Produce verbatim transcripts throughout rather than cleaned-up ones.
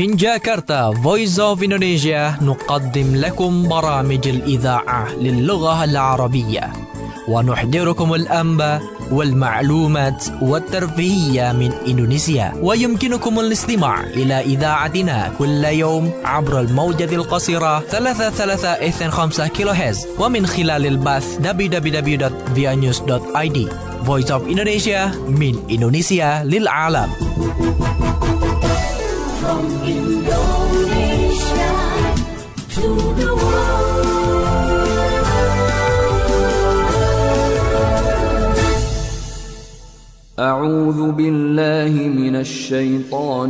من جاكرتا Voice of Indonesia نقدم لكم برامج الإذاعة للغة العربية ونحضركم الأنباء والمعلومات والترفيهية من إندونيسيا. ويمكنكم الاستماع إلى إذاعتنا كل يوم عبر الموجة القصيرة ثلاثة ثلاثة اثنين خمسة كيلو هرتز ومن خلال البث دبليو دبليو دبليو دوت via news دوت آي دي. Voice of Indonesia من إندونيسيا للعالم. From Indonesia to the world. أعوذ بالله من الشيطان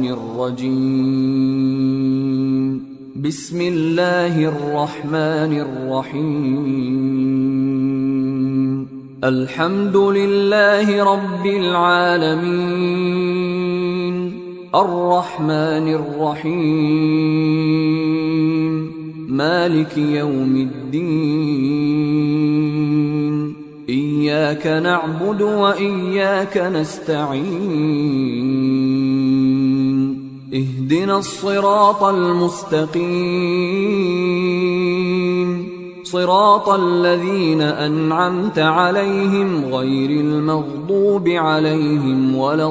الرجيم. بسم الله الرحمن الرحيم. الحمد لله رب العالمين الرحمن الرحيم مالك يوم الدين إياك نعبد وإياك نستعين اهدنا الصراط المستقيم صراط الذين أنعمت عليهم غير المغضوب عليهم ولا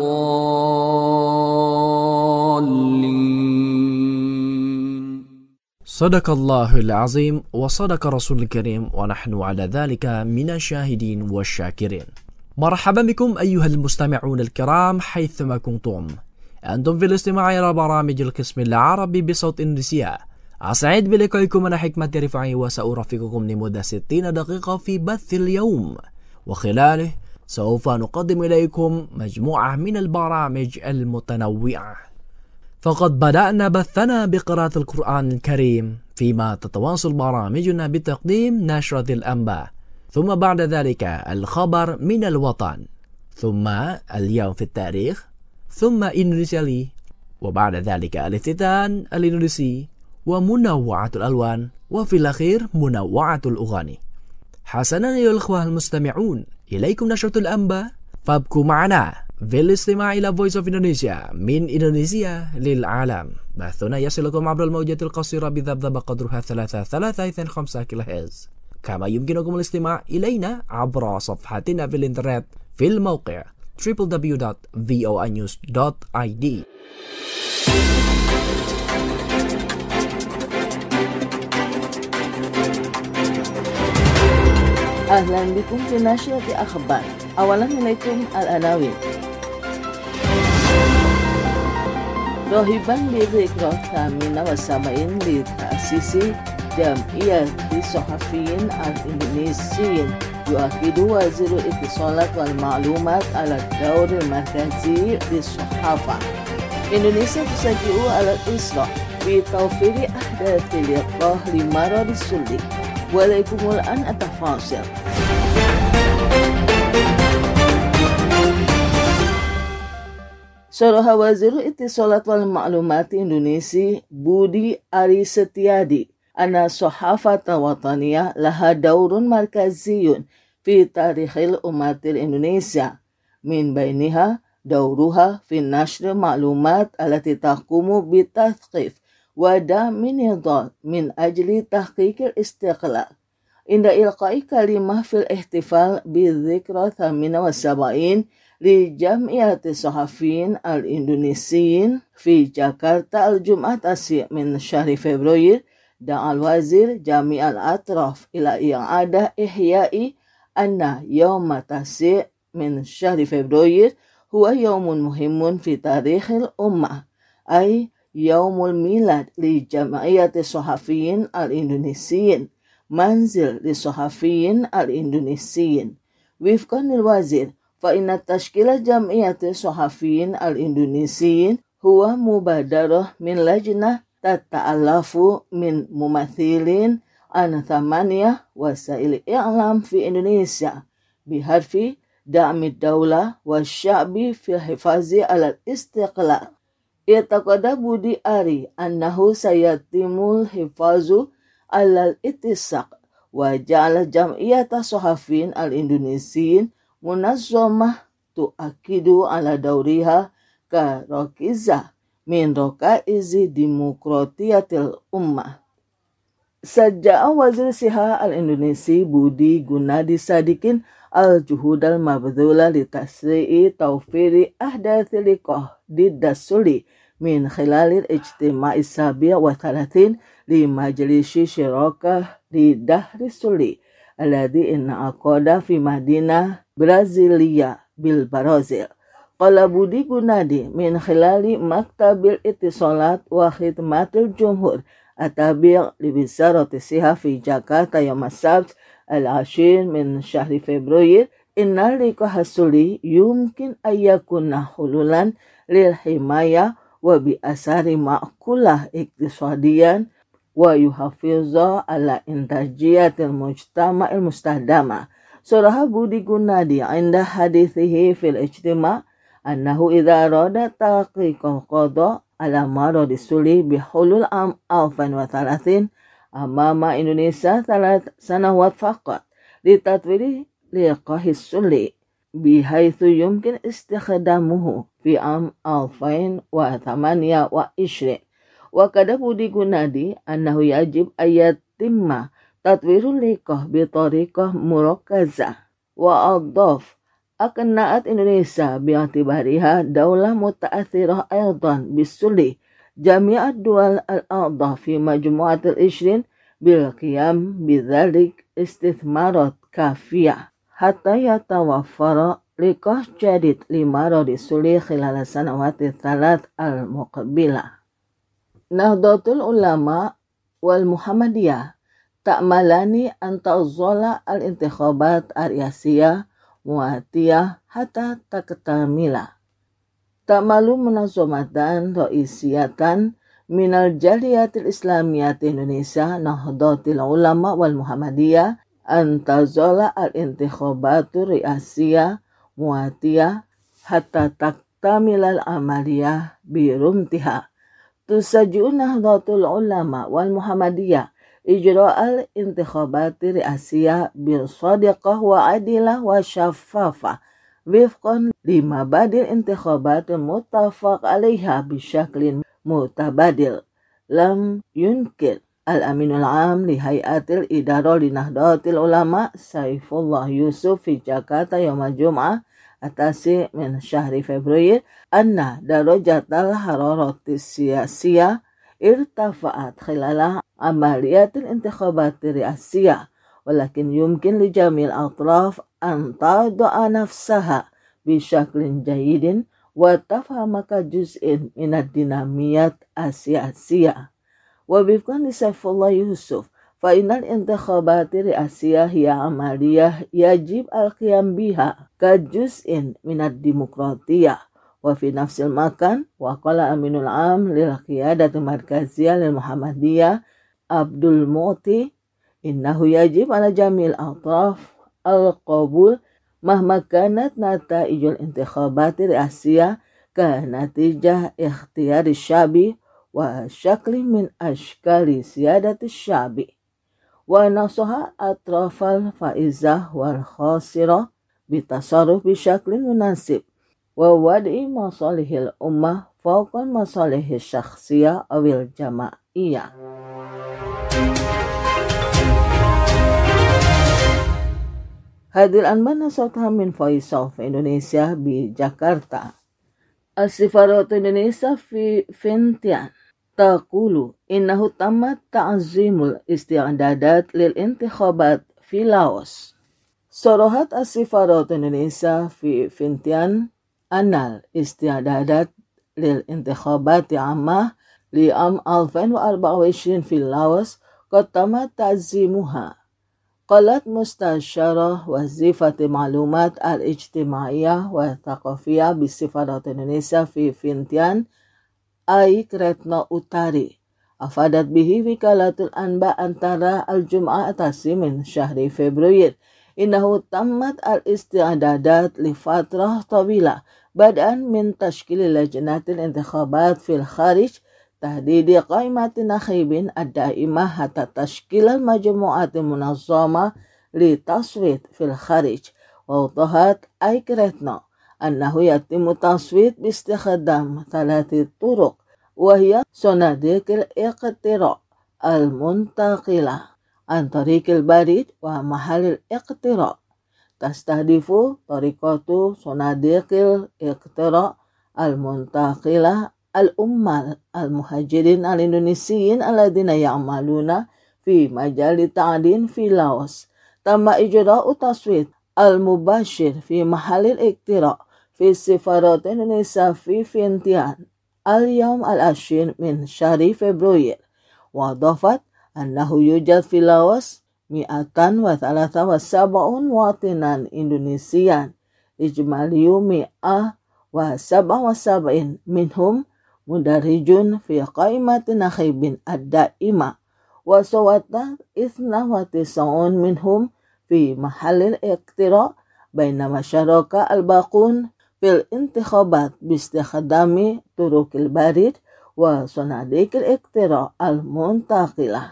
الضالين. صدق الله العظيم وصدق رسول الكريم ونحن على ذلك من الشاهدين والشاكرين. مرحبا بكم أيها المستمعون الكرام حيثما كنتم. أنتم في الاستماع إلى برامج القسم العربي بصوت إندونيسيا. أسعد بلقائكم أنا حكمة رفاعي وسأرافقكم لمدة ستين دقيقة في بث اليوم، وخلاله سوف نقدم إليكم مجموعة من البرامج المتنوعة. فقد بدأنا بثنا بقراءة القرآن الكريم، فيما تتواصل برامجنا بتقديم نشرة الأنباء، ثم بعد ذلك الخبر من الوطن، ثم اليوم في التاريخ، ثم إندونيسيا لي، وبعد ذلك الافتتان الإندونيسي ومنوعة الألوان، وفي الأخير منوعة الأغاني. حسنا أيها الأخوة المستمعون، إليكم نشرة الأنباء، فابقوا معنا في الاستماع إلى Voice of Indonesia من إندونيسيا للعالم. بثنا يصلكم عبر الموجة القصيرة بذبذبة قدرها ثلاثة ثلاثة اثنين خمسة كيلو هرتز، كما يمكنكم الاستماع إلينا عبر صفحتنا في الإنترنت في الموقع دبليو دبليو دبليو دوت في او اي نيوز دوت آي دي. أهلا بكم في نشرة أخبار. أولا إليكم العناوين. راهبا بذكرى الثامنة والسبعين لتأسيس جمعية الصحفيين الإندونيسيين، يؤكد وزير الاتصالات والمعلومات على الدور المركزي للصحافة. إندونيسيا تسجل على الإسراء بتوفير أحداث اللقاح لمرض السل. وإليكم الآن التفاصيل. صرح وزير الاتصالات والمعلومات الإندونيسي بودي أري ستيادي أن الصحافة الوطنية لها دور مركزي في تاريخ الأمة الإندونيسية، من بينها دورها في نشر المعلومات التي تقوم بالتثقيف ودعم النضال من أجل تحقيق الاستقلال. عند إلقاء كلمة في الاحتفال بالذكرى الثامنة والسبعين لجمعية الصحفيين الإندونيسيين في جاكرتا الجمعة التاسع من شهر فبراير، دعا الوزير جميع الأطراف إلى إعادة إحياء أن يوم التاسع من شهر فبراير هو يوم مهم في تاريخ الأمة، أي يوم الميلاد لجمعية الصحفيين الإندونيسيين، منزل للصحفيين الإندونيسيين. وفقا للوزير، فإن تشكيل جمعية الصحفيين الإندونيسيين هو مبادرة من لجنة تتألف من ممثلين عن ثمانية وسائل إعلام في إندونيسيا، بهدف دعم الدولة والشعب في الحفاظ على الاستقلال. اعتقد بودي أري أنه سيتم الحفاظ على الاتساق، وجعل جمعية الصحفيين الإندونيسيين منظمة تؤكد على دورها كركيزة min rakaizi demokratiyatil ummah. Sajja'a Wazir Siha al-Indonesia Budi Gunadi Sadikin al-juhud al-mabdhula li tasri'i tawfiri ahdathi liqah diddasuli min khilalil ijtima'i sabi' wa thalathin li majlisi syirakah di dahri suli alladhi inna aqada fi Madinah Brazilia bil Barazil. Qala Budi Gunadi min khilali maktabil ittisalat wa khidmatil jumhur atabi' li bisarati siha fi Jakarta yawm as-sabt al-ashir min syahri Februari inna liqah hasuli yumkin ayyakuna hululan lil himaya wa bi asari ma'kulah iktisadiyan wa yuhafiza ala intajiyatil mujtama'il mustahdama. Surah Budi Gunadi inda hadithihi fil ijtima' annahu idha arada taqiqal qada ala maradi suli bihulul am alfan wa thalathin amama Indonesia salat sanawat faqat litatwiri liqahis suli bihaitsu yumkin istikhdamuhu fi am alfain wa thamaniya wa ishrin. Wa kada Budi Gunadi annahu yajib ayatimma tatwirul liqah bi tariqah murakazah wa adhaf akannaat Indonesia bi'atibariha daulah muta'athirah aydan bisuli jami'at dual al-a'dha fi majmu'atil ishrin bil qiyam bidzalik istithmarat kafiyah hatta yatawaffara liqah jadid lima radisuli khilal sanawati thalat al-muqabilah. Nahdlatul Ulama wal Muhammadiyah ta'malani an ta'zala al-intikhabat ar-riyasiyah muatiyah hatta taktamila. Ta'malu munazamatan ra'isiyatan minal jaliyatil islamiyat Indonesia Nahdlatul Ulama wal Muhammadiyah an tazala al-intikhabatu riyasiyah muatiyah hatta taktamilal amaliyah birumtiha. Tusajju Nahdlatul Ulama wal Muhammadiyah ijra'al intikhabati riyasiyah bil sadiqah wa adilah wa syafafah wifqan lima badil intikhabatul muttafaq alaiha bisyaklin mutabadil. Lam yunkir al-aminul am li hayatil idarah li Nahdlatul Ulama Saifullah Yusuf fi Jakarta yawmal jum'ah atasi min syahri Februari anna darajatal hararatis siyasiyah irtafa'at khilala amaliyatil intikhabati riyasiyah walakin yumkin li jamil atraf an tada'a nafsaha bisyaklin jayidin wa tafhamaka juz'in minad dinamiyat asiyasiyah wa bifkan li Saifullah Yusuf fa innal intikhabati riyasiyah hiya amaliyah yajib al-qiyam biha ka juz'in minad demokratiyah wa fi nafsil makan wa qala aminul am lil qiyadati markaziyah lil Muhammadiyah Abdul Mu'ti innahu yajib ala jamil atraf al-qabul mahma kanat nataijul intikhabati riyasiyah ka natijah ikhtiyari syabi wa syakli min ashkali siyadati syabi wa nasaha atrafal faizah wal khasirah bitasarruf bisyaklin munasib wa wadi masalihil ummah fawqan masalihis syakhsiyah awil jama'iyah. Hadir anbana sawtha min Faisal fi Indonesia bi Jakarta. As-Sifaratu Indonesia fi Vientiane taqulu innahu tammat ta'zimul isti'dadat lil intikhabat fi Laos. Sorohat As-Sifaratu Indonesia fi Vientiane anal isti'dadat lil intikhabati ammah li am alfan wa arba'a wa ishrin fil Laos qad tamat ta'zimuha. Qalat mustasyarah wazifati ma'lumat al-ijtimaiyah wa thaqafiyah bis-Sifarat Indonesia fi Vientiane Aik Retno Utari afadat bihi wikalatul anba antara al-jum'ah atasi min syahri Februari innahu tammat al-isti'dadat li fatrah tawila bad'an min tashkil lajnatil intikhabat fil kharij tahdidi qaimatin nakhibin ad-daimah hatta tashkilal majmu'atin munazzama li taswit fil kharij wa utahat Aik Retno annahu yatimu taswit bistikhdam thalathi turuq وهي صناديق الاقتراع المنتقلة عن طريق البريد ومحل الاقتراع. تستهدف طريقة صناديق الاقتراع المنتقلة العمال المهاجرين الإندونيسيين الذين يعملون في مجال التعدين في لاوس. تم إجراء تصويت المباشر في محل الاقتراع في سفارة إندونيسيا في فينتيان اليوم العاشر من شهر فبراير، وأضافت أنه يوجد في لاوس مئة وثلاثة وسبعين مواطنا إندونيسيا، إجمالي مئة وسبعة وسبعين منهم مدرج في قائمة نخيب الدائمة، وصوت اثنين وتسعين منهم في محل الاقتراع، بينما شارك الباقون في الانتخابات باستخدام طرق البريد وصناديق الاقتراع المنتقلة.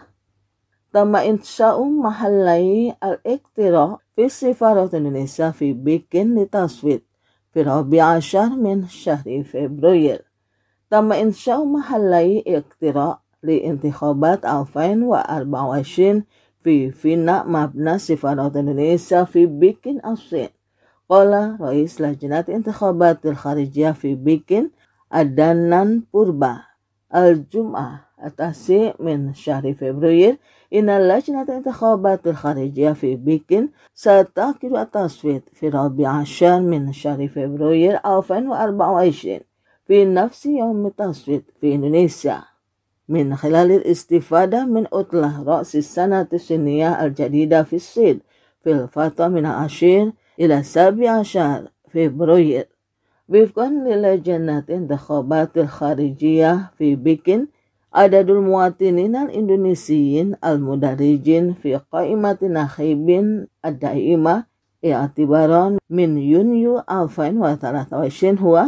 تم إنشاء محلي الاقتراع في سفارة إندونيسيا في بكين للتصويت في الرابع عشر من شهر فبراير. تم إنشاء محلي اقتراع لانتخابات ألفين وأربعة وعشرين في فينا مبنى سفارة إندونيسيا في بكين الصين. قال رئيس لجنة انتخابات الخارجية في بكين أدنان بوربا الجمعة التاسع من شهر فبراير إن لجنة الانتخابات الخارجية في بكين ستعقد التصويت في الرابع عشر من شهر فبراير ألفين وأربعة وعشرين في نفس يوم التصويت في إندونيسيا، من خلال الاستفادة من عطلة رأس السنة الصينية الجديدة في الصين في الفترة من العاشر إلى السابع عشر فبراير. وفقا للجنة الانتخابات الخارجية في بكين، عدد المواطنين الإندونيسيين المدرجين في قائمة نخيب الدائمة اعتبارا من يونيو ألفين وثلاثة وعشرين هو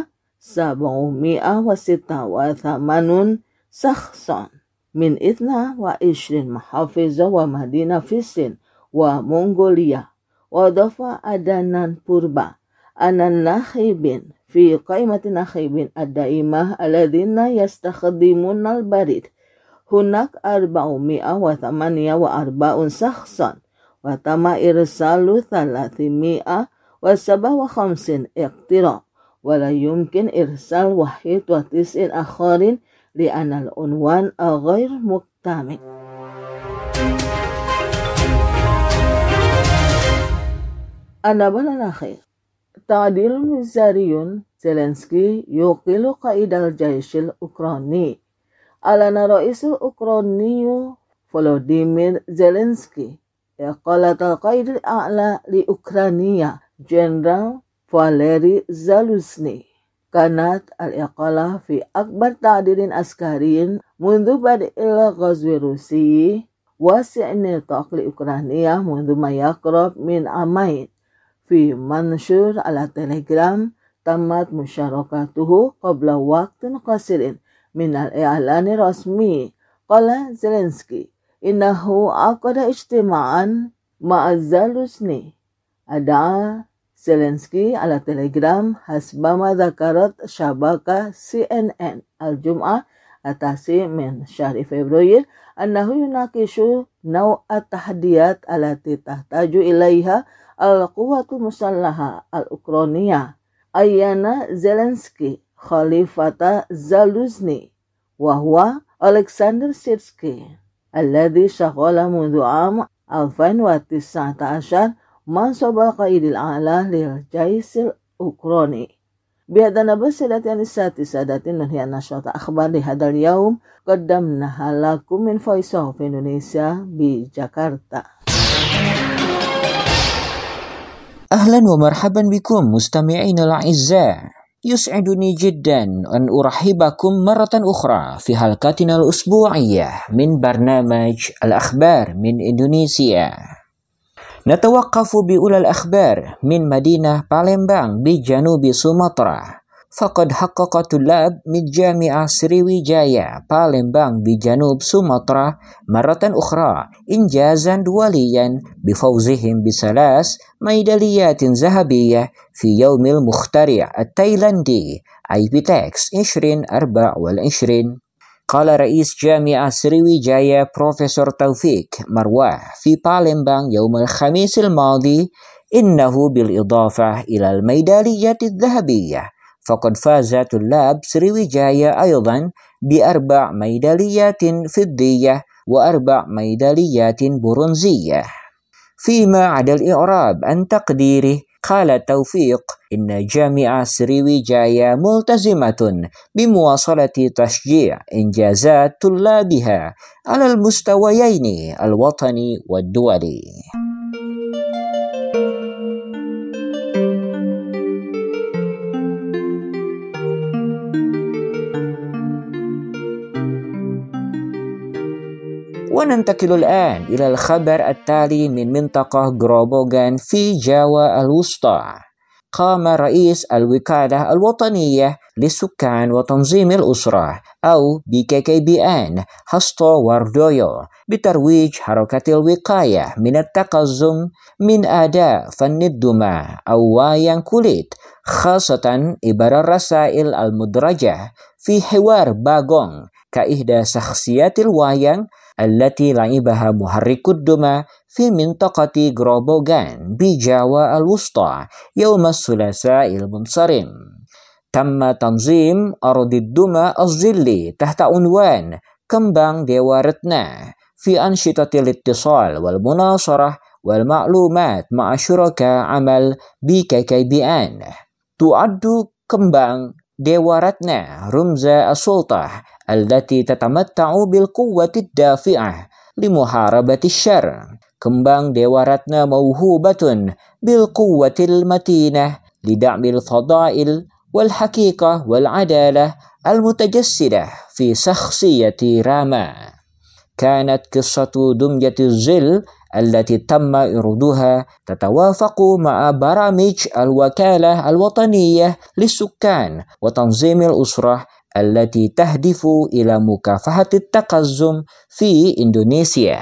سبعمائة وستة وثمانين شخصا من اثنتين وعشرين محافظة ومدينة في الصين ومنغوليا. وأضاف أدنان بوربا أن الناخبين في قائمة الناخبين الدائمة الذين يستخدمون البريد هناك أربعمائة وثمانية وأربعين شخصا، وتم إرسال ثلاثمائة وسبعة وخمسين اقتراع، ولا يمكن إرسال واحد وتسعين آخرين لأن العنوان غير مكتمل. النبأ الأخير، تعديل وزاري زيلينسكي يقيل قائد الجيش الأوكراني. أعلن الرئيس الأوكراني فولوديمير زيلينسكي إقالة القائد الأعلى لأوكرانيا جنرال فاليري زالوزني. كانت الإقالة في أكبر تعديل عسكري منذ بدء الغزو الروسي واسع النطاق لأوكرانيا منذ ما يقرب من عامين. في منشور على تليجرام تمت مشاركته قبل وقت قصير من الإعلان الرسمي. قال زيلينسكي إنه عقد اجتماعا مع زالوزني. أدعى زيلينسكي على تليجرام حسب ما ذكرت شبكة سي إن إن الجمعة التاسع من شهر فبراير أنه يناقش نوع التحديات التي تحتاج إليها القوات المسلحة الأوكرانية. أعين زيلينسكي خليفة زالوزني وهو ألكسندر سيرسكي الذي شغل منذ عام ألفين وتسعة عشر منصب القائد الأعلى للجيش الأوكراني. بهذا نبث سادتي النساء سادتي ننهي نشرة أخبار لهذا اليوم قدمناها لكم من فويس أوف إندونيسيا بجاكرتا. أهلا ومرحبا بكم مستمعين الأعزاء. يسعدني جدا أن أرحبكم مرة أخرى في حلقتنا الأسبوعية من برنامج الأخبار من إندونيسيا. نتوقف بأولى الأخبار من مدينة بالembang بجنوب سومطرة. فقد حقق طلاب من جامعة سريويجايا بالembang بجنوب سومطرة مرة أخرى إنجازا دوليا بفوزهم بثلاث ميداليات ذهبية في يوم المخترع التايلاندي آي بي تي إكس ألفين وأربعة وعشرين قال رئيس جامعة سريويجايا بروفيسور توفيق مروح في بالمبان يوم الخميس الماضي إنه بالإضافة إلى الميداليات الذهبية فقد فاز طلاب سريويجايا أيضا بأربع ميداليات فضية وأربع ميداليات برونزية. فيما عدا الإعراب عن تقديره قال توفيق إن جامعة سريويجايا ملتزمة بمواصلة تشجيع إنجازات طلابها على المستويين الوطني والدولي. وننتقل الآن إلى الخبر التالي من منطقة غروبوغان في جاوا الوسطى. قام رئيس الوكالة الوطنية للسكان وتنظيم الأسرة أو بي كي كي بي إن هاستو واردويو بترويج حركة الوقاية من التقزم من أداء فن الدمى أو wayang kulit، خاصة عبر الرسائل المدرجة في حوار باغونغ كإحدى شخصيات الوayang التي لعبها محرك الدمى في منطقة غروبوغان بجاوا الوسطى يوم الثلاثاء المنصرم. تم تنظيم أرض الدمى الظلي تحت عنوان كمبang Dewa Retna في أنشطة الاتصال والمناصرة والمعلومات مع شركاء عمل بي كي كي بي إن. تعد كمبang Dewa Retna رمز السلطة التي تتمتع بالقوة الدافعة لمحاربة الشر. كمبang Dewa Retna موهوبة بالقوة المتينة لدعم الفضائل والحقيقة والعدالة المتجسدة في شخصية راما. كانت قصة دمية الظل التي تم إعراضها تتوافق مع برامج الوكالة الوطنية للسكان وتنظيم الأسرة التي تهدف إلى مكافحة التقزم في إندونيسيا.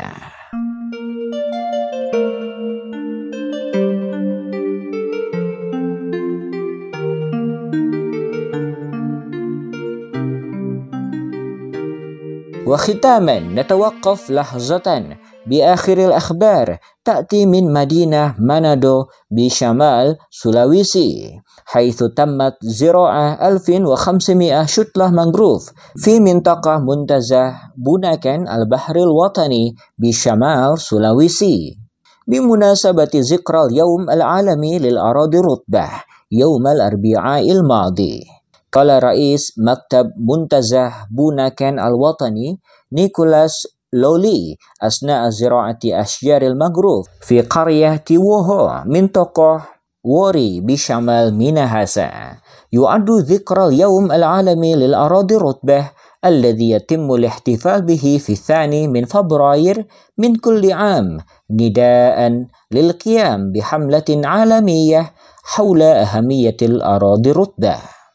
وختاما نتوقف لحظة بآخر الأخبار تأتي من مدينة مانادو بشمال سولاويسي، حيث تمت زراعة ألف وخمسمائة شتلة مانغروف في منطقة منتزه بوناكن البحر الوطني بشمال سولاويسي بمناسبة ذكرى اليوم العالمي للأراضي الرطبة يوم الأربعاء الماضي. قال رئيس مكتب منتزه بوناكن الوطني نيكولاس لولي أثناء زراعة أشجار المانغروف في قرية تيووهو منطقة ووري بشمال ميناهاسا. يعد ذكرى اليوم العالمي للأراضي الرطبة الذي يتم الاحتفال به في الثاني من فبراير من كل عام نداء للقيام بحملة عالمية حول أهمية الأراضي الرطبة.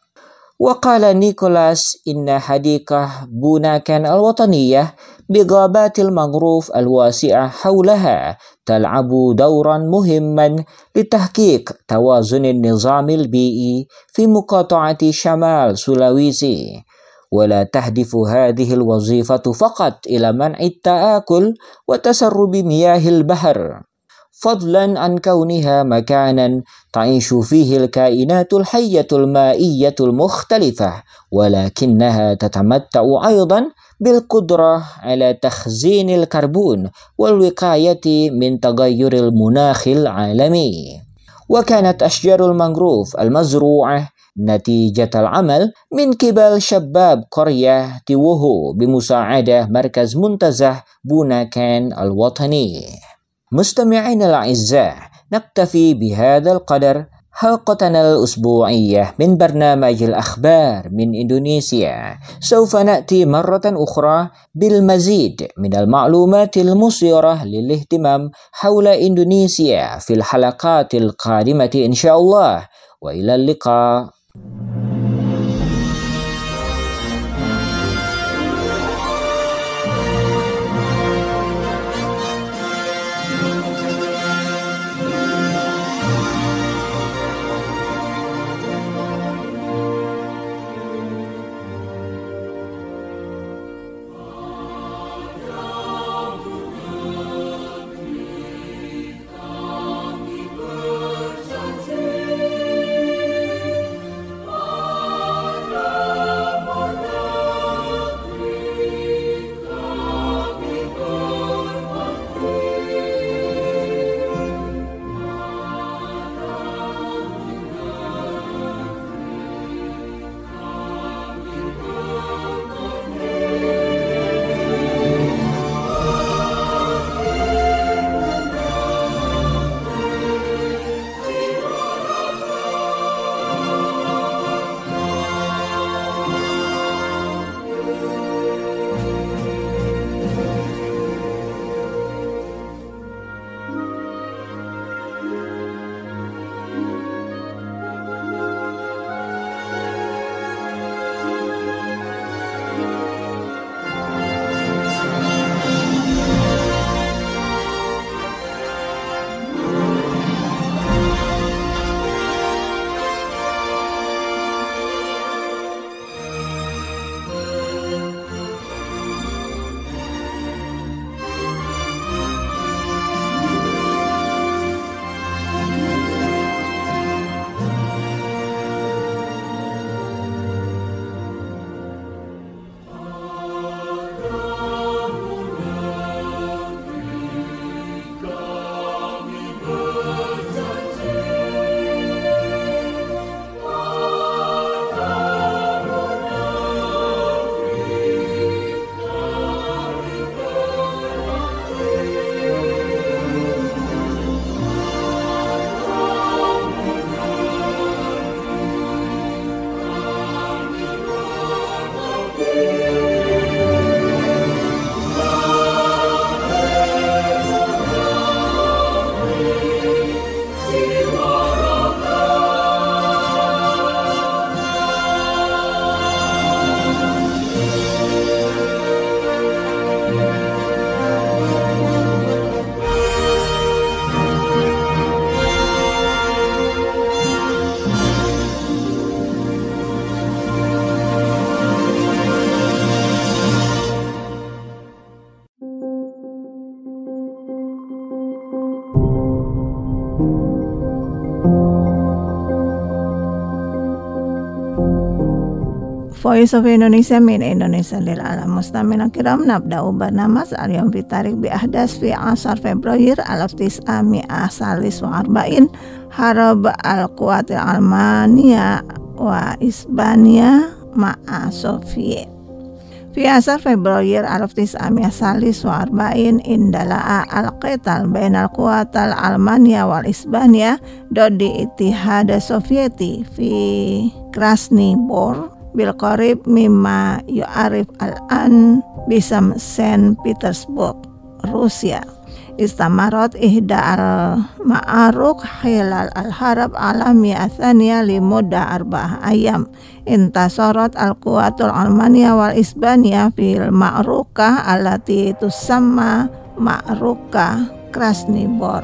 وقال نيكولاس إن حديقة بوناكن الوطنية بغابات المانغروف الواسعة حولها تلعب دورا مهما لتحقيق توازن النظام البيئي في مقاطعة شمال سولاويسي، ولا تهدف هذه الوظيفة فقط إلى منع التآكل وتسرب مياه البحر، فضلا عن كونها مكانا تعيش فيه الكائنات الحية المائية المختلفة، ولكنها تتمتع أيضا بالقدرة على تخزين الكربون والوقاية من تغير المناخ العالمي. وكانت أشجار المانغروف المزروعة نتيجة العمل من قبل شباب قرية تيووهو بمساعدة مركز منتزه بوناكن الوطني. مستمعينا الأعزاء، نكتفي بهذا القدر حلقتنا الأسبوعية من برنامج الأخبار من إندونيسيا. سوف نأتي مرة أخرى بالمزيد من المعلومات المثيرة للاهتمام حول إندونيسيا في الحلقات القادمة إن شاء الله، وإلى اللقاء. Voice of Indonesia min Indonesia lil alam. Mustamina kiram nabda'u barnamas al-yawm fi tarik bi ahdas fi asar Februari alaf tis'a mi'ah salis wa arba'in harab al-quwat al-Almania wa Isbania ma'a Soviet. Fi asar Februari alaf tis'a mi'ah salis wa arba'in indala'a al-qital bainal quwat al-Almania wal Isbania dodi Ittihad Sovieti fi Krasny Bor bil qarib mimma yu'arif al-an bisam Saint Petersburg, Rusia. Istamarat ihda al-ma'aruk hilal al-harab alamiya athaniya limudda arba'ah ayam. Intasarat al-quwatul Almania wal Isbania fil ma'rukah alati tusamma ma'rukah Krasny Bor.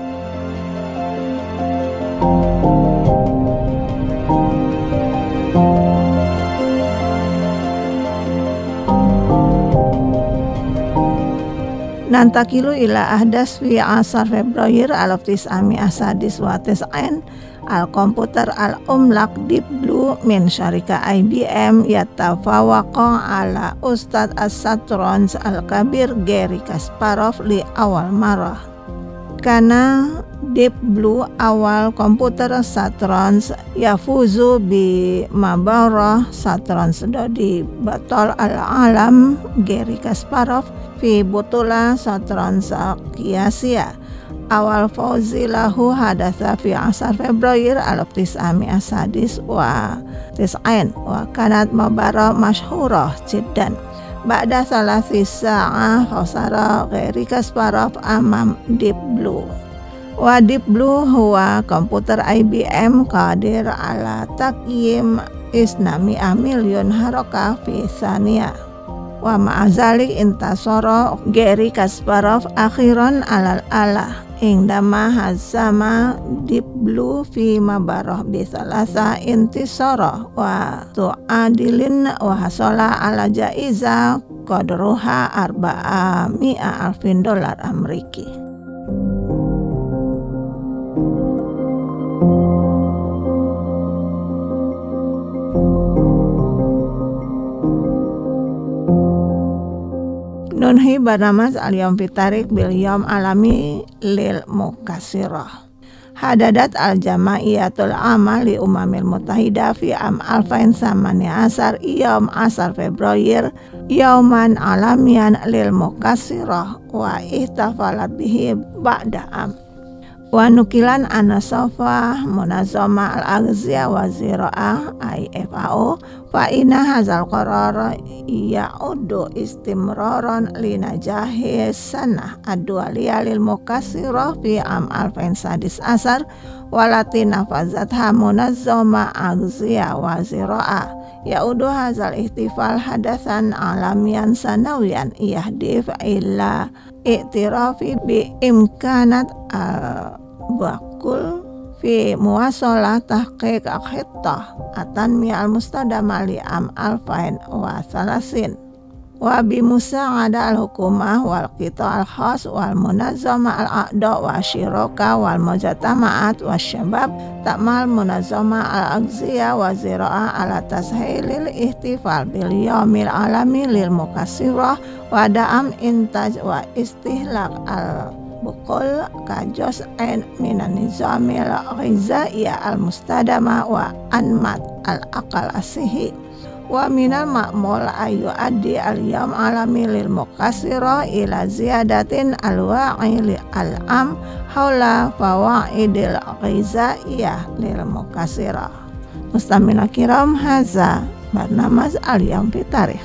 Nantakilu ila ahdas fi asar Februari alaf tis'a mi'ah sadis wa tis'ain al-komputer al-umlak Deep Blue min syarika I B M yatafawaqa ala Ustad as-Satrons al-Kabir Garry Kasparov li awal marah. Karena Deep Blue awal komputer Satrons yafuzu bi mabarah Satrons dodi batol al-alam Garry Kasparov fi butula Satrons Kiasia. Awal fauzi lahu hadatha fi asar Februari alaf tis'a mi'ah sadis wa tis'ain wa kanat mabarah masyhurah jiddan. Ba'da salasi sa'ah khasara Garry Kasparov amam Deep Blue. Wa Deep Blue huwa komputer I B M qadir ala takyim isnami'ah milyon harakah fi thaniya. Wa ma'azalik intasara Garry Kasparov akhiran alal alah indama hazama Deep Blue fi mabarah bisalasa intisara wa tu'adilin wa hasala ala jaiza qadruha arba'a mi'a alfin dolar Ameriki. Nunhi barnamas al-yawm fi tarik bil yawm alami lil mukassirah. Hadadat al-jamaiyatul amal li umamil mutahidah fi am alfain samani asar yawm asar Februari yawman alamian lil mukassirah wa ihtafalat bihi ba'da am. Wa nukilan anasofa munazama al-aghziya wa zira'ah I F A O fa inna hazal qarar ya'uddu istimraran li najahi sanah ad-dualiyah lil mukassirah fi am alfain sadis asar walati nafazatha munazama aghziya wa zira'ah ya'uddu hazal ihtifal hadatsan alamian sanawiyan yahdif illa i'tirafi bi imkanat al bakul fi muwasalah tahqiq khittah atan mi al-mustadama li am alfain wa salasin wa bi musa'ada al-hukumah wal qita' al-khas wal munazzama al-a'da wa syiraka wal mujtama'at wa syabab ta'mal munazzama al-aghziya wa zira'ah ala tashilil ihtifal bil yawmil alami lil mukassirah wa da'am intaj wa istihlak al bukul kajos en minan nizamil ghizaiyah al-mustadama wa anmat al-aqal asihi wa minal ma'mul ayu addi al-yawm alami lil mukassirah ila ziyadatin al-wa'i al-am hawla fawaidil ghizaiyah lil mukassirah. Mustamina kiram haza barnamas al-yawm fi tarikh.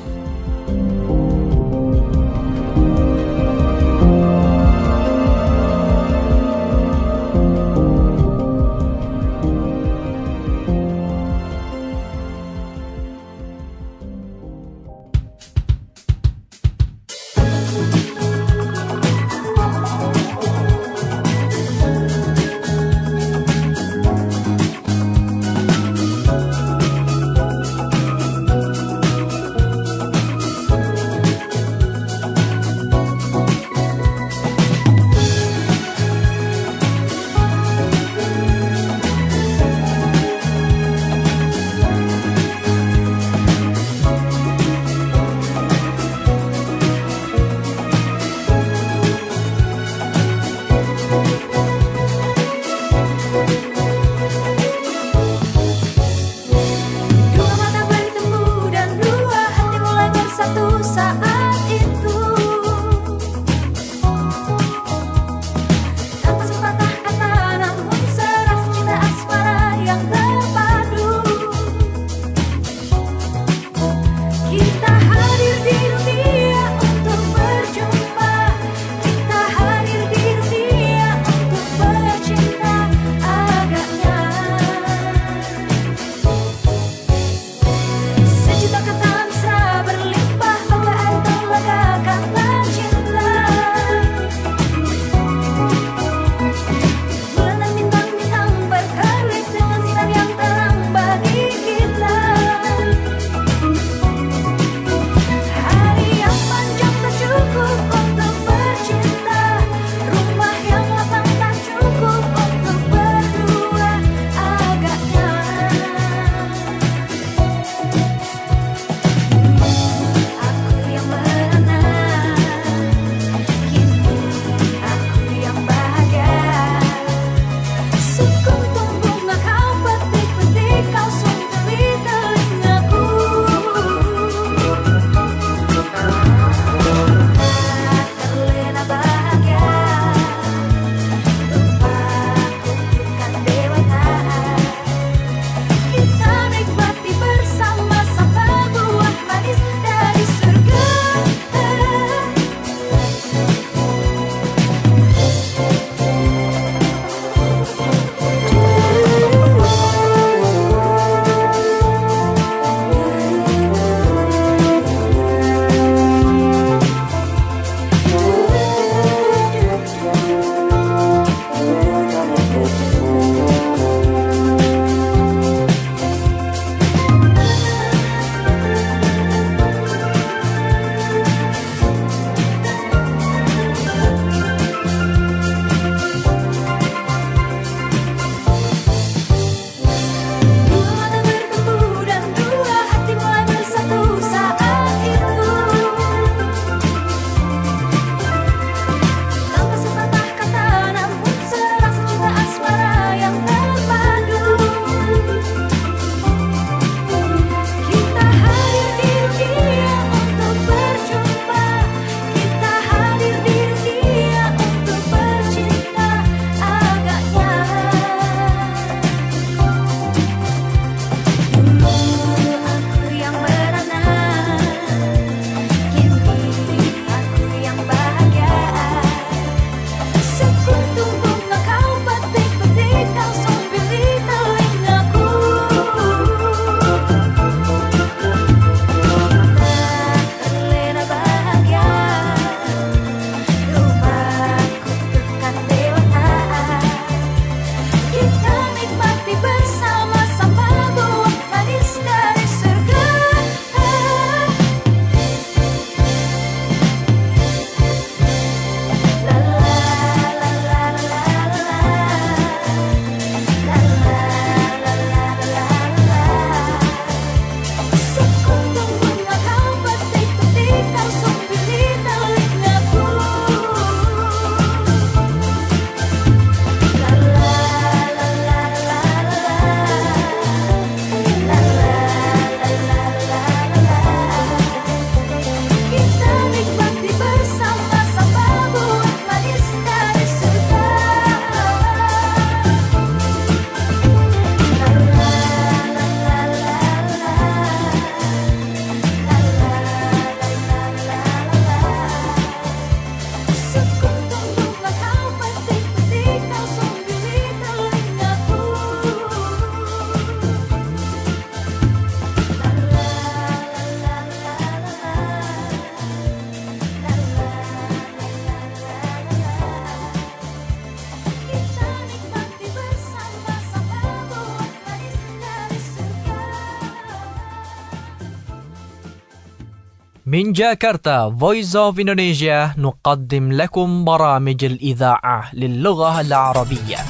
من جاكرتا Voice of Indonesia نقدم لكم برامج الإذاعة للغة العربية.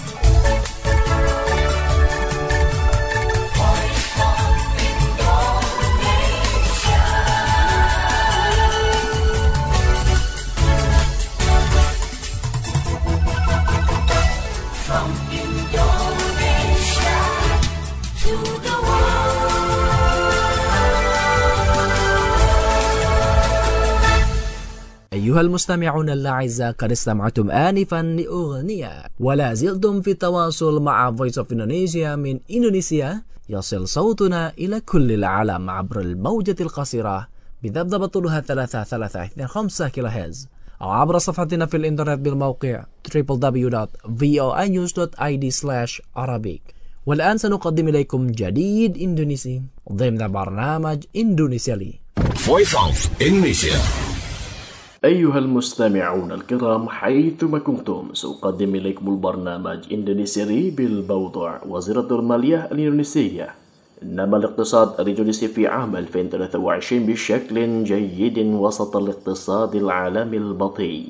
From Indonesia to the أيها المستمعون الأعزاء، قد استمعتم آنفا لأغنية ولا زلتم في التواصل مع Voice of Indonesia من إندونيسيا. يصل صوتنا إلى كل العالم عبر الموجة القصيرة بذبذبة طولها ثلاثة ثلاثة اثنين خمسة كيلو هرتز، أو عبر صفحتنا في الإنترنت بالموقع دبليو دبليو دبليو دوت فوي نيوز دوت آي دي سلاش أرابيك. والآن سنقدم إليكم جديد إندونيسي ضمن برنامج إندونيسيا لي Voice of Indonesia. أيها المستمعون الكرام، حيثما كنتم سأقدم إليكم البرنامج إندونيسيا لي بالموضوع وزارة المالية الإندونيسية. نما الاقتصاد الإندونيسي في عام ألفين وثلاثة وعشرين بشكل جيد وسط الاقتصاد العالمي البطيء.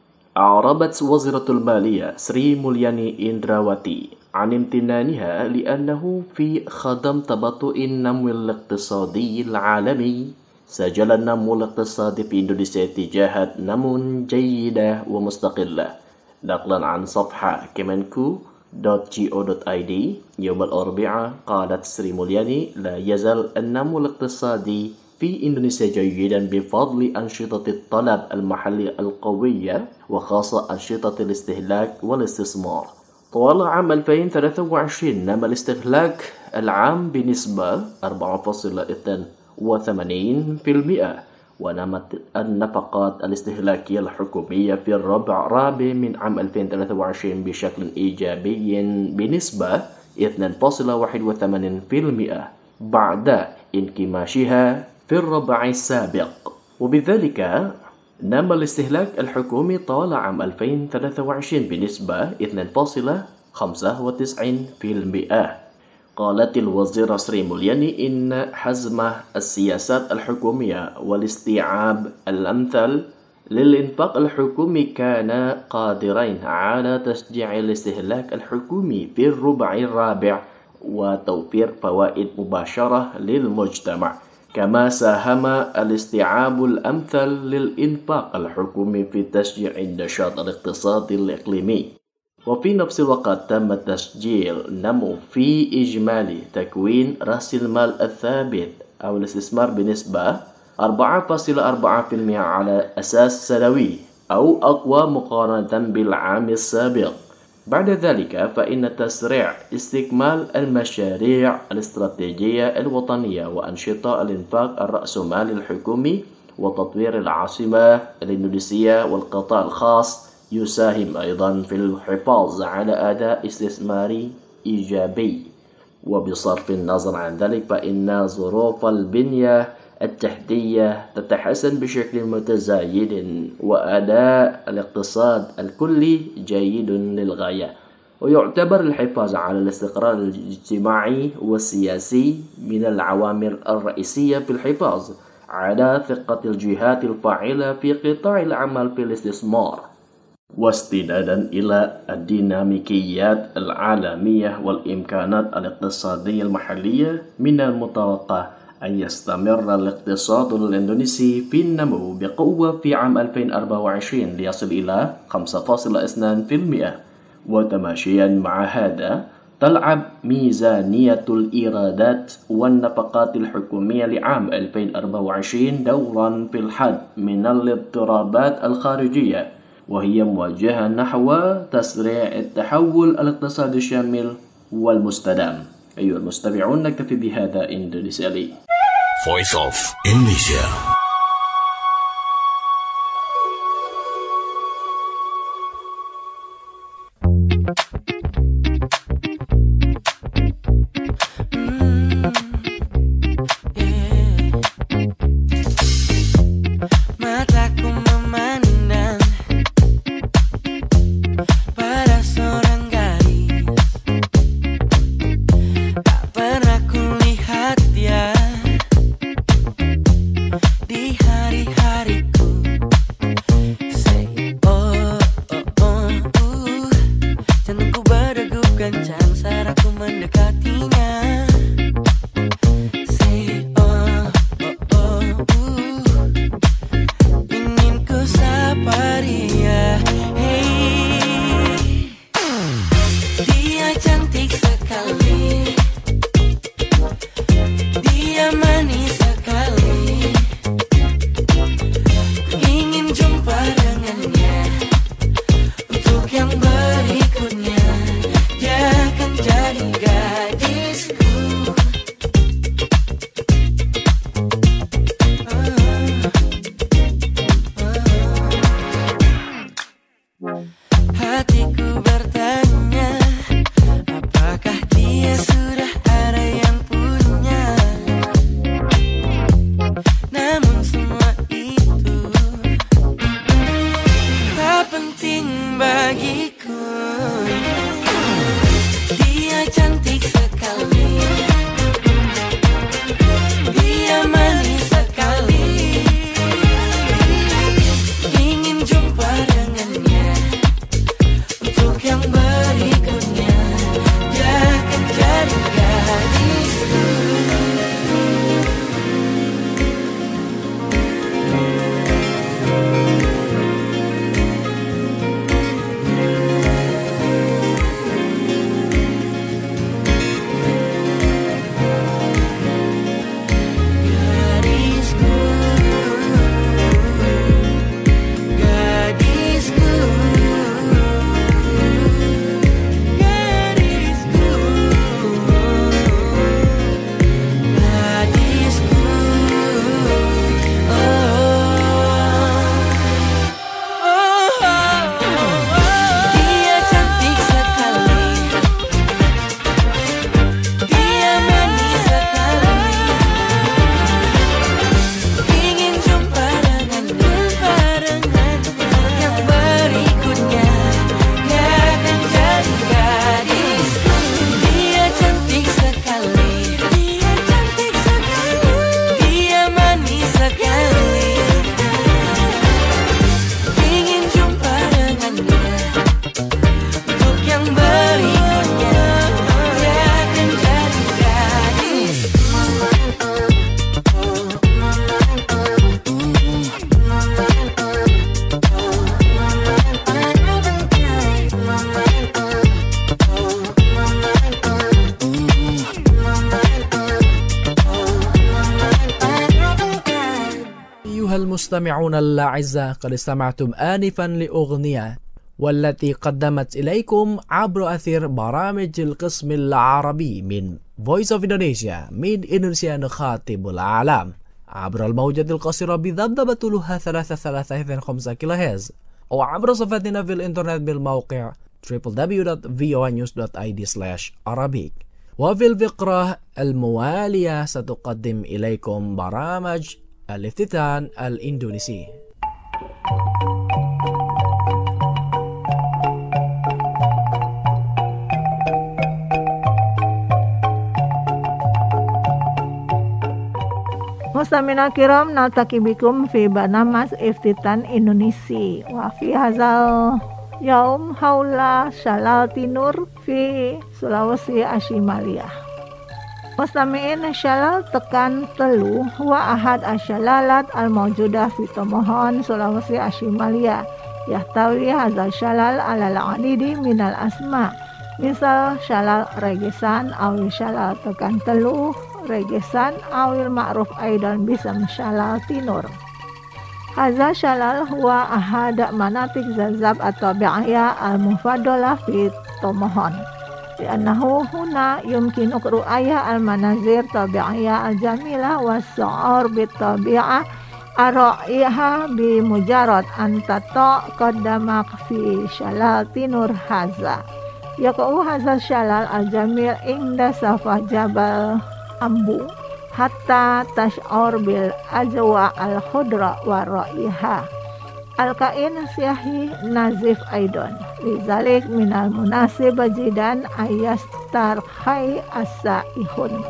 أعربت وزيرة المالية سري مولياني إندراواتي عن امتنانها لأنه في خدم تباطؤ النمو الاقتصادي العالمي سجل النمو الاقتصادي في إندونيسيا اتجاهات نمو جيدة ومستقلة. نقلا عن صفحة كيمنكو دوت جي او دوت اي دي يوم الأربعاء، قالت سري مولياني: لا يزال النمو الاقتصادي في إندونيسيا جيدا بفضل أنشطة الطلب المحلي القوية وخاصة أنشطة الاستهلاك والاستثمار. طوال عام ألفين وثلاثة وعشرين نما الاستهلاك العام بنسبة أربعة فاصلة اثنين وثمانين بالمئة، ونمت النفقات الاستهلاكية الحكومية في الربع الرابع من عام ألفين وثلاثة وعشرين بشكل إيجابي بنسبة اثنين فاصلة واحد وثمانين بالمئة بعد انكماشها في الربع السابق. وبذلك نما الاستهلاك الحكومي طوال عام ألفين وثلاثة وعشرين بنسبة اثنين فاصلة خمسة وتسعين بالمئة. قالت الوزيرة سري مولياني إن حزم السياسات الحكومية والاستيعاب الأمثل للإنفاق الحكومي كان قادرين على تشجيع الاستهلاك الحكومي في الربع الرابع وتوفير فوائد مباشرة للمجتمع، كما ساهم الاستيعاب الأمثل للإنفاق الحكومي في تشجيع النشاط الاقتصادي الإقليمي. وفي نفس الوقت تم تسجيل نمو في إجمالي تكوين رأس المال الثابت أو الاستثمار بنسبة أربعة فاصلة أربعة بالمئة على أساس سنوي أو أقوى مقارنة بالعام السابق. بعد ذلك فإن تسريع استكمال المشاريع الاستراتيجية الوطنية وأنشطة الإنفاق الرأسمالي الحكومي وتطوير العاصمة الإندونيسية والقطاع الخاص يساهم أيضا في الحفاظ على أداء استثماري إيجابي. وبصرف النظر عن ذلك فإن ظروف البنية التحتية تتحسن بشكل متزايد وأداء الاقتصاد الكلي جيد للغاية. ويعتبر الحفاظ على الاستقرار الاجتماعي والسياسي من العوامل الرئيسية في الحفاظ على ثقة الجهات الفاعلة في قطاع العمل في الاستثمار. واستنادا إلى الديناميكيات العالمية والإمكانات الاقتصادية المحلية، من المتوقع أن يستمر الاقتصاد الإندونيسي في النمو بقوة في عام ألفين وأربعة وعشرين ليصل إلى خمسة فاصلة اثنين بالمئة. وتماشيا مع هذا تلعب ميزانية الإيرادات والنفقات الحكومية لعام ألفين وأربعة وعشرين دورا في الحد من الاضطرابات الخارجية، وهي موجهة نحو تسريع التحول الاقتصادي الشامل والمستدام. أيها المستمعون، نكتفي بهذا إندونيسيا لي Voice of Indonesia. Di saat aku mendekatinya. Say oh, oh, oh, uh. Ingin ku sapa dia. Hey, dia cantik sekali, dia manis sekali. Ingin jumpa dengannya untuk yang berikutnya. Dia akan jadi gadisku. Hatiku bertanya, apakah dia sudah ada yang punya? Namun semua itu tak penting bagiku. Dia cantik sekali, dia manis sekali. Ingin jumpa dengannya untuk yang berikutnya. Dia akan jadi gadisku. Gadisku, gadisku, gadisku, gadisku. Oh, oh, oh, oh. Dia cantik sekali, dia manis sekali. Ingin jumpa dengannya untuk yang berikutnya. Dia akan jadi gadisku. Dia cantik sekali, dia cantik sekali, dia manis sekali. Ingin jumpa dengannya untuk yang berikutnya. Dia akan jadi gadisku. أيها المستمعون الأعزاء، قد استمعتم آنفا لأغنية والتي قدمت إليكم عبر أثير برامج القسم العربي من Voice of Indonesia من إندونيسيا نخاطب العالم عبر الموجة القصيرة بذبذبة طولها ثلاثة ثلاثة اثنين خمسة كيلو هرتز أو عبر صفحتنا في الإنترنت بالموقع دبليو دبليو دبليو دوت فوa news دوت آي دي سلاش arabic. وفي الفقرة الموالية ستقدم إليكم برامج الافتتان الإندونيسي. Mustamina kiram, naltaki bikum fi barnamas iftitan Indonesia wa fi hazal yaum haula shalal tinur fi Sulawesi Ashimaliyah. Mustamiin shalal tekan telu wa ahad asyalalat al mawjudah fi Tomohon Sulawesi Ashimaliyah. Yahtawi hazal shalal ala al-adidi minal asma. Misal shalal regesan awi shalal tekan telu regesan awil ma'ruf aidan bisa shalal tinur. Hadza shalal huwa ahada manatik zazab atau bi'aya al-mufadalah fi Tomohon. Liannahu huna yumkinu ru'aya al-manazir tabi'iyah al-jamilah was-su'ur bit-tabi'ah ara'iha bi mujarad antato qaddamak fi shalal tinur hadza. Yaqa'u hadza shalal al-jamil inda safah jabal ambu hatta tash'ur bil ajwa al-khudra wa ra'iha al-kain siyahi nazif aidon. Lizalik minal munasib jidan ayastar khai as-saihun.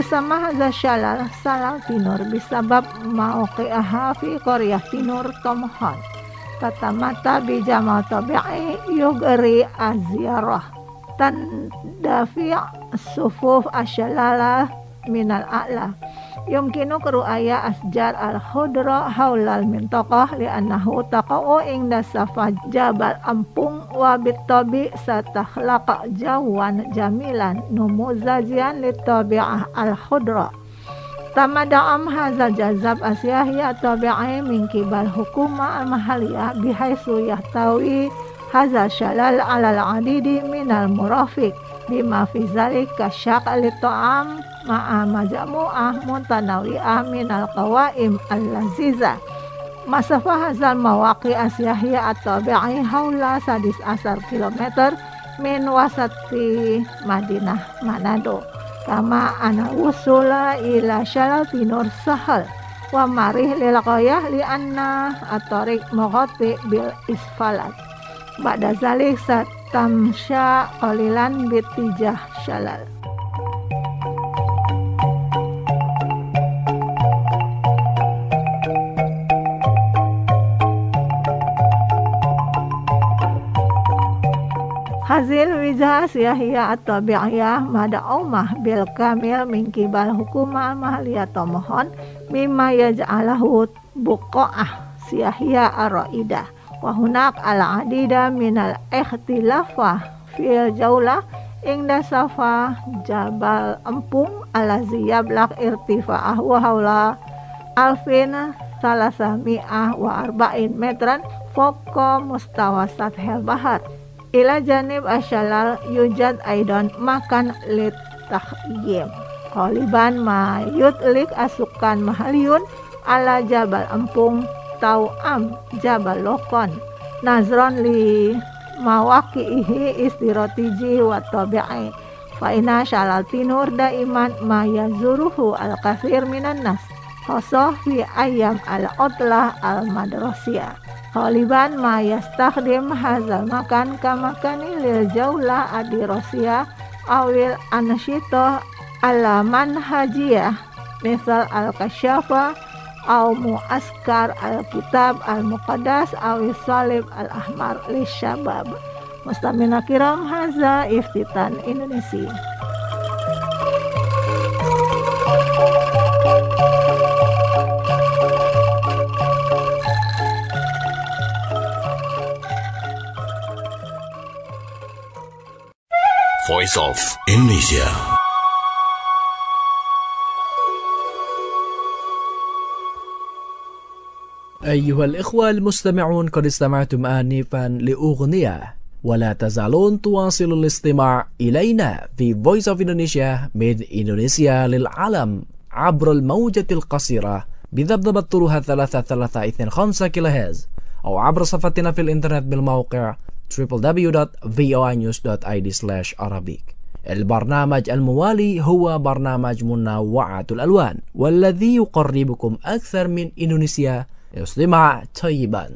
Yusamma hadza syalal salal tinur bisabab mauqi'aha fi qaryah tinur Tomhon tatamata bijamal tabi'i yugri aziyarah tandafi' sufuf asyalala minal a'la yumkinu keru'aya asjar al-khudra haulal mintaqah li'annahu taqa'u ingda safa jabal ampung wa bitabi satakhlaqa jawan jamilan numuzajian litabi'ah al-khudra tamada'am hazal jazab asyahiyah tabi'i min kibal hukuma al-mahaliyah bihaisu yahtawi hazal syalal alal adidi minal murafiq bima fi zalika syak li-ta'am ma'a majamu'ah muntanawi'ah minal qawaim al-lazizah masafah hazal mawaqi asyahiyah at-tabi'i haula sadis asar kilometer min wasati Madinah Manado kama ana wusula ila syalal tinur sahal wa marih lil qayah li anna at-tariq mughati bil isfalat ba'da zalik satamsya qalilan bitijah syalal. Hazil wijah siyahiyah at-tabi'iyah mada'umah bil kamil min kibal hukuma mahaliyah tomohon mimma yaj'alahu buqa'ah siyahiyah ar-ra'idah wa hunak al-adida minal ikhtilafah fil jaulah ingda safa jabal empung alazi yablaq irtifa'ah wa hawla alfin salasami'ah wa arba'in metran foko mustawa sathel bahar ila janib asyalal yujad aidan makan lit tahyim qaliban ma yutlik asukan mahaliyun ala jabal empung tau'am jabal lokon nazron li mawaqihi istirotiji wa tabi'i fa inna syalal tinur daiman ma yazuruhu al kathir minan nas khosoh fi ayyam al utlah al madrasiyah Khaliban ma yastakhdim hazal makan kamakani lil jaulah adirosiyah awil ansyitoh ala manhajiyah misal al-kasyafa aw muaskar al-kitab al-muqaddas awi salib al-ahmar li syabab. Mustamina kiram haza iftitan Indonesia. Voice of Indonesia. أيها الإخوة المستمعون قد استمعتم آنفا لأغنية ولا تزالون تواصل الاستماع إلينا في Voice of Indonesia من إندونيسيا للعالم عبر الموجة القصيرة بذبذبة طولها ثلاثة ثلاثة اثنين خمسة كيلو هرتز أو عبر صفحتنا في الإنترنت بالموقع دبليو دبليو دبليو دوت في او اي نيوز دوت اي دي سلاش عربيك. البرنامج الموالي هو برنامج منوعات الألوان والذي يقربكم أكثر من إندونيسيا. استمع طيبا.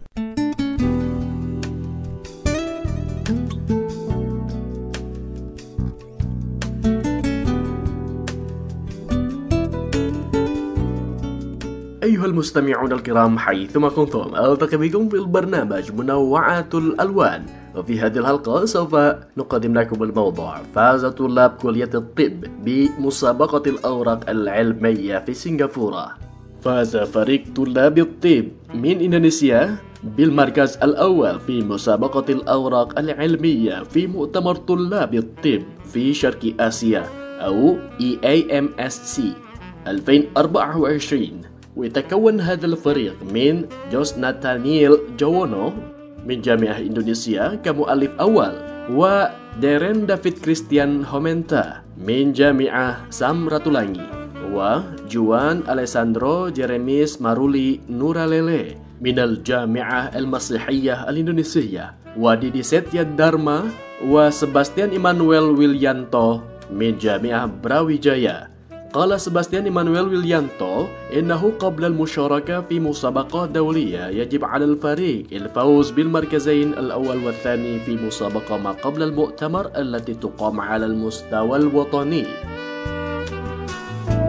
أيها المستمعون الكرام حيثما كنتم ألتقي بكم في البرنامج منوعات الألوان. وفي هذه الحلقة سوف نقدم لكم الموضوع فاز طلاب كلية الطب بمسابقة الأوراق العلمية في سنغافورة. فاز فريق طلاب الطب من إندونيسيا بالمركز الأول في مسابقة الأوراق العلمية في مؤتمر طلاب الطب في شرق آسيا أو إي إيه إم إس سي ألفين وأربعة وعشرين. ويتكون هذا الفريق من جوس ناتانيل جوونو من جامعة إندونيسيا كمؤلف أول، وديرين دافيد كريستيان هومنتا من جامعة سامراتولانgi، وجوان أليساندرو جيريميس مارولي نوراليلي من الجامعة المسيحية الإندونيسية، وديدي سيتيا دارما وسباستيان إيمانويل ويليانتو من جامعة براwijaya. قال سباستيان إيمانويل ويليانتو إنه قبل المشاركة في مسابقة دولية يجب على الفريق الفوز بالمركزين الأول والثاني في مسابقة ما قبل المؤتمر التي تقام على المستوى الوطني.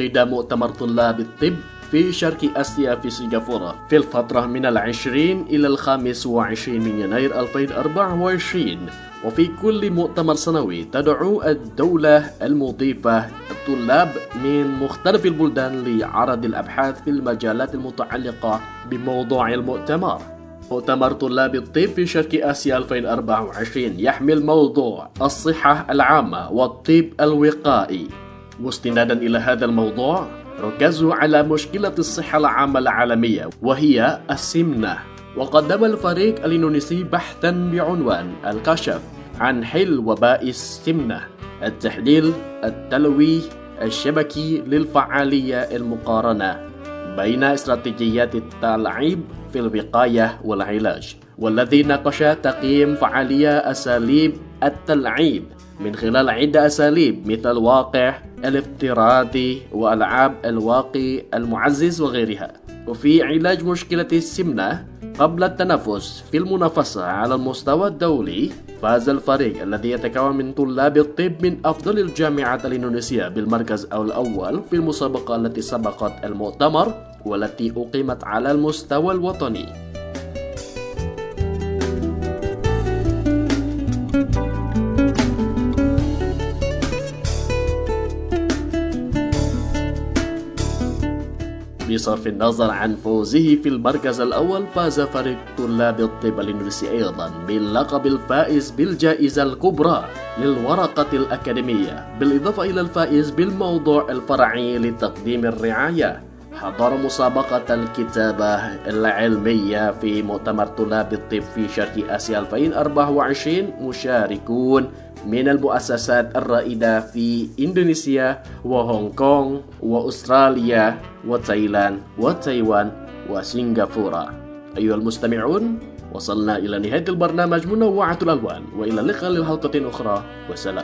عقد مؤتمر طلاب الطب في شرق آسيا في سنغافورة في الفترة من العشرين إلى الخامس وعشرين من يناير ألفين وأربعة وعشرين. وفي كل مؤتمر سنوي تدعو الدولة المضيفة الطلاب من مختلف البلدان لعرض الأبحاث في المجالات المتعلقة بموضوع المؤتمر. مؤتمر طلاب الطب في شرق آسيا ألفين وأربعة وعشرين يحمل موضوع الصحة العامة والطب الوقائي. مستندا إلى هذا الموضوع ركزوا على مشكلة الصحة العامة العالمية وهي السمنة. وقدم الفريق الإندونيسي بحثا بعنوان الكشف عن حل وباء السمنة، التحليل التلوي الشبكي للفعالية المقارنة بين استراتيجيات التلعيب في الوقاية والعلاج، والذي ناقش تقييم فعالية أساليب التلعيب من خلال عدة أساليب مثل الواقع الافتراضي وألعاب الواقع المعزز وغيرها. وفي علاج مشكلة السمنة قبل التنافس في المنافسة على المستوى الدولي، فاز الفريق الذي يتكون من طلاب الطب من أفضل الجامعات الإندونيسية بالمركز الأول في المسابقة التي سبقت المؤتمر والتي أقيمت على المستوى الوطني. بصرف النظر عن فوزه في المركز الأول، فاز فريق طلاب الطب الإندونيسي أيضا باللقب الفائز بالجائزة الكبرى للورقة الأكاديمية، بالإضافة إلى الفائز بالموضوع الفرعي لتقديم الرعاية. حضر مسابقة الكتابة العلمية في مؤتمر طلاب الطب في شرق آسيا ألفين وأربعة وعشرين مشاركون من المؤسسات الرائدة في إندونيسيا وهونغ كونغ وأستراليا وتايلاند وتايوان وسنغافورة. أيها المستمعون، وصلنا إلى نهاية البرنامج منوعة الألوان، وإلى اللقاء للحلقة أخرى، وسلام.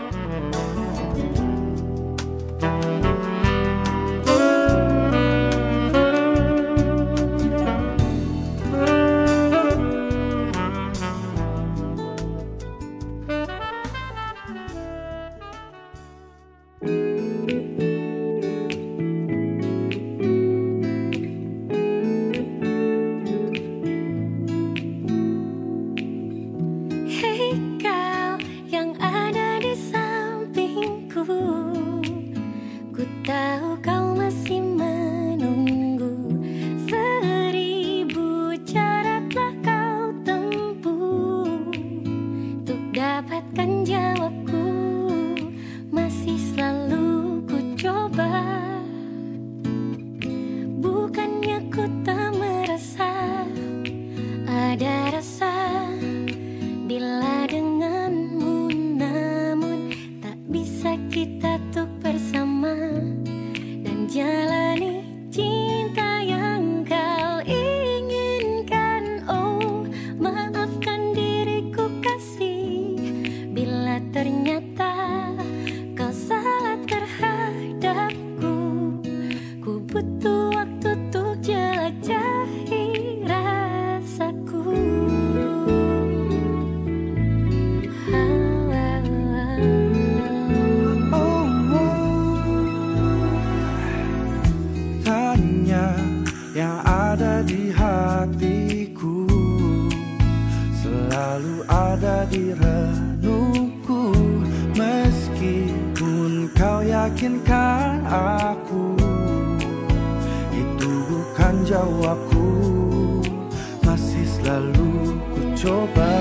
Yakinkan aku, itu bukan jawabku, masih selalu ku coba.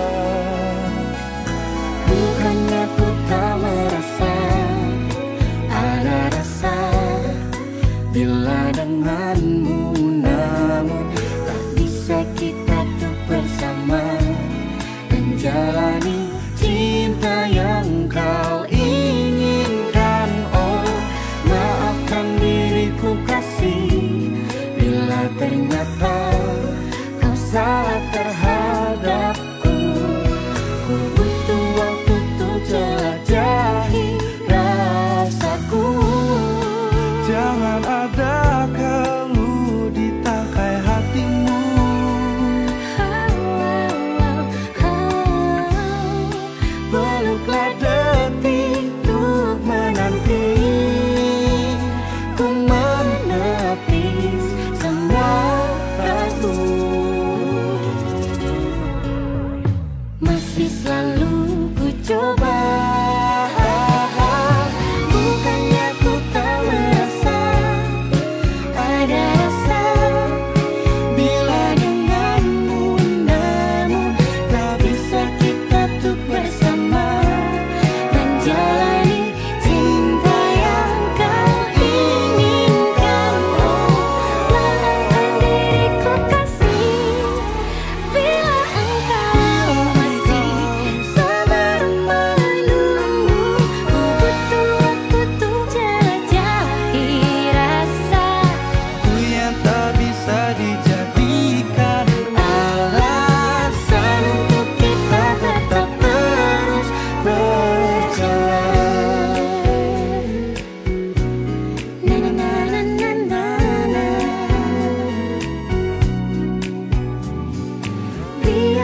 Bukannya ku tak merasa ada rasa bila denganmu, namun tak bisa kita tuh bersama dan jalani cinta yang kau inginkan. Oh, maafkan diriku kasih bila ternyata kau salah terhadapku.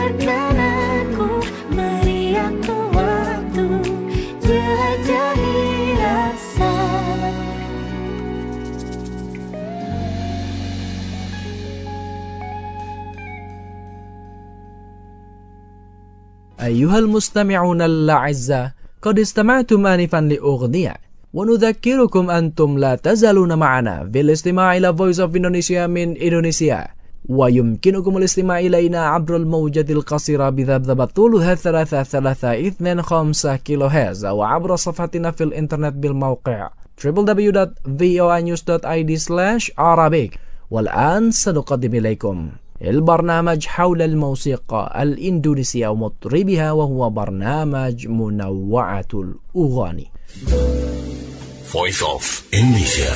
biarkan aku meriang waktu jelajahi rasa. أيها المستمعون الأعزاء، قد استمعتم آنفا لأغنية، ونذكركم أنتم لا تزالون معنا في الاستماع إلى Voice of Indonesia من إندونيسيا، ويمكنكم الاستماع إلينا عبر الموجة القصيرة بذبذبة طولها ثلاثة ثلاثة اثنين خمسة كيلو هرتز، أو عبر صفحتنا في الإنترنت بالموقع دبليو دبليو دبليو دوت في او اي نيوز دوت اي دي سلاش عربيك. والآن سنقدم إليكم البرنامج حول الموسيقى الإندونيسية ومطربها، وهو برنامج منوعة الأغاني. Voice of Indonesia.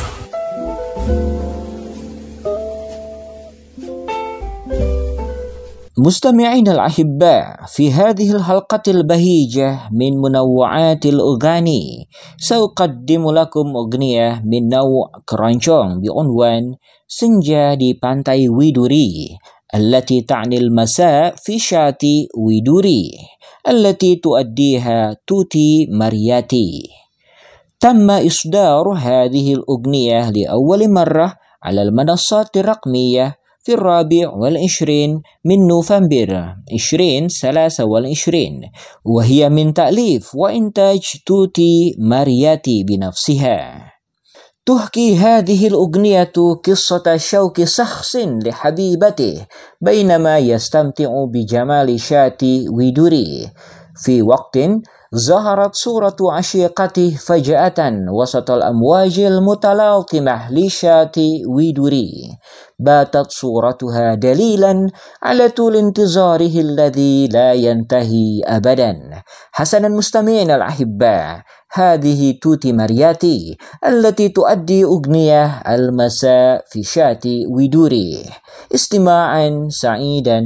مستمعين الأحباء، في هذه الحلقة البهيجة من منوعات الأغاني سأقدم لكم أغنية من نوع keroncong بعنوان Senja di Pantai Widuri، التي تعني المساء في شاطئ ويدوري، التي تؤديها توتي مارياتي. تم إصدار هذه الأغنية لأول مرة على المنصات الرقمية في الرابع والعشرين من نوفمبر عشرين ثلاثة وعشرين، وهي من تأليف وإنتاج توتي مارياتي بنفسها. تحكي هذه الأغنية قصة شوق شخص لحبيبته بينما يستمتع بجمال شاطئ ويدوري في وقت ظهرت صورة عشيقته فجأة وسط الأمواج المتلاطمة لشاطئ ويدوري. باتت صورتها دليلا على طول انتظاره الذي لا ينتهي أبدا. حسنا مستمعين الأحباء، هذه توتي مارياتي التي تؤدي أغنية المساء في شاطئ ويدوري. استماعا سعيدا.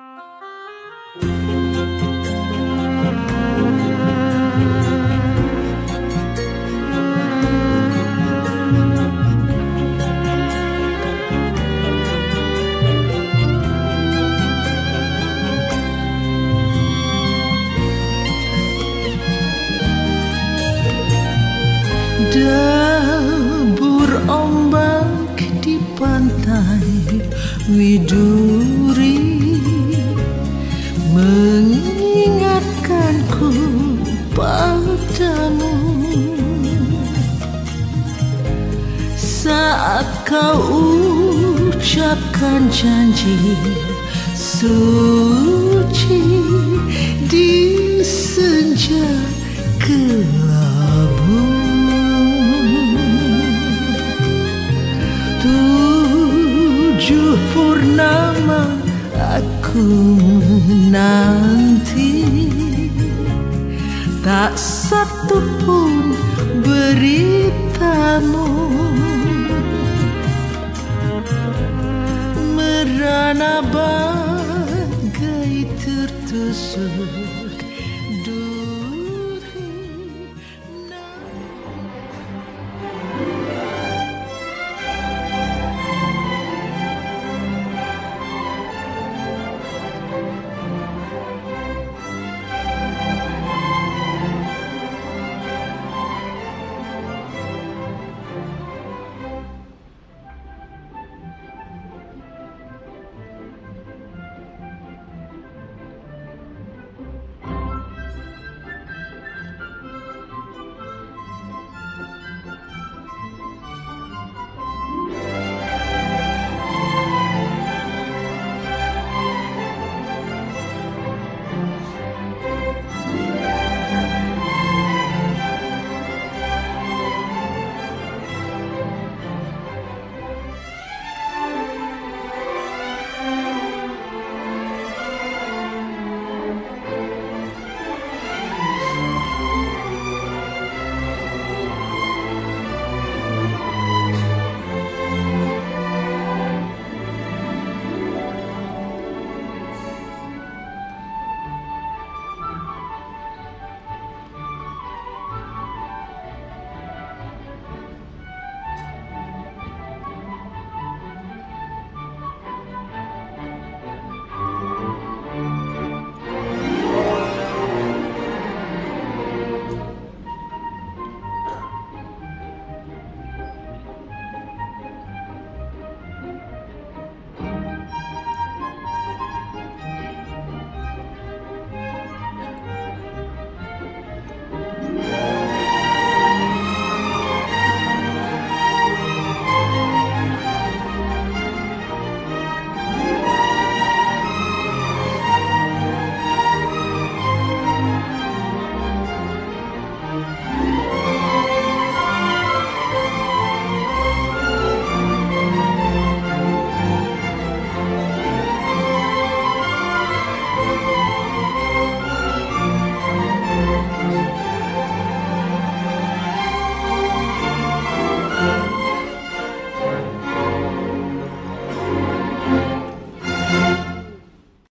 Debur ombak di pantai Widuri mengingatkanku padamu saat kau ucapkan janji suci di senja kelabu. Tujuh purnama aku menanti, tak satu pun beritamu. Merana bagai tertusuk